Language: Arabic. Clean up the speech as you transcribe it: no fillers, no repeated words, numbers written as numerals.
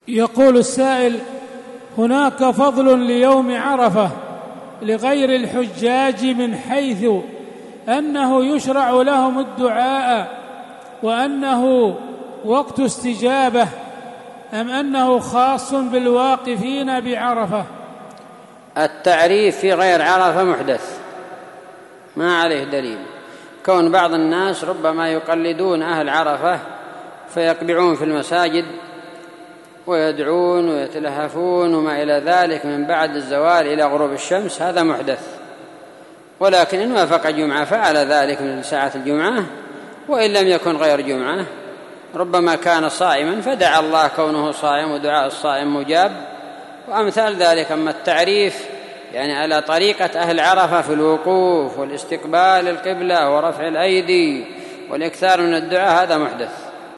يقول السائل: هناك فضل ليوم عرفة لغير الحجاج من حيث أنه يشرع لهم الدعاء وأنه وقت استجابة، أم أنه خاص بالواقفين بعرفة؟ التعريف في غير عرفة محدث، ما عليه دليل. كون بعض الناس ربما يقلدون أهل عرفة فيقبعون في المساجد ويدعون ويتلهفون وما إلى ذلك من بعد الزوال إلى غروب الشمس، هذا محدث. ولكن إن وافق جمعة فعل ذلك من ساعة الجمعة، وإن لم يكن غير جمعة ربما كان صائما فدعا الله كونه صائم، ودعاء الصائم مجاب، وأمثال ذلك. أما التعريف يعني على طريقة أهل عرفة في الوقوف والاستقبال القبلة ورفع الأيدي والإكثار من الدعاء، هذا محدث.